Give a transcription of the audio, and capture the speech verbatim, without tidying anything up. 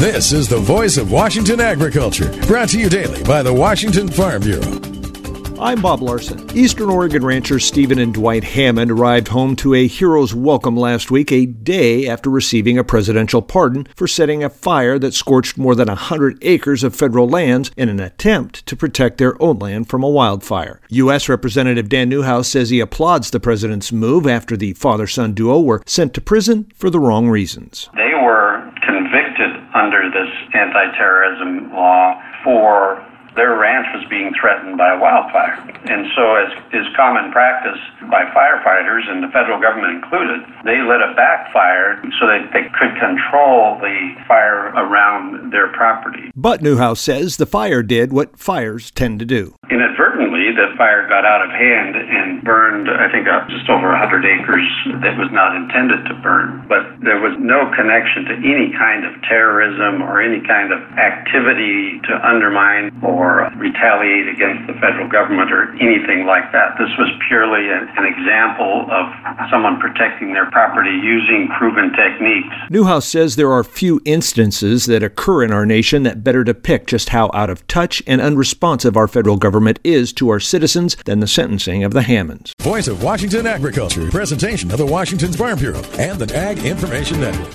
This is the voice of Washington agriculture, brought to you daily by the Washington Farm Bureau. I'm Bob Larson. Eastern Oregon ranchers Stephen and Dwight Hammond arrived home to a hero's welcome last week, a day after receiving a presidential pardon for setting a fire that scorched more than one hundred acres of federal lands in an attempt to protect their own land from a wildfire. U S Representative Dan Newhouse says he applauds the president's move after the father-son duo were sent to prison for the wrong reasons. They were convicted under this anti-terrorism law for their ranch was being threatened by a wildfire. And so as is common practice by firefighters, and the federal government included, they lit a backfire so that they could control the fire around their property. But Newhouse says the fire did what fires tend to do. Inadvertently, the fire got out of hand and burned, I think, uh, just over one hundred acres that was not intended to burn. But there was no connection to any kind of terrorism or any kind of activity to undermine or or retaliate against the federal government or anything like that. This was purely an, an example of someone protecting their property using proven techniques. Newhouse says there are few instances that occur in our nation that better depict just how out of touch and unresponsive our federal government is to our citizens than the sentencing of the Hammonds. Voice of Washington agriculture, presentation of the Washington Farm Bureau and the Ag Information Network.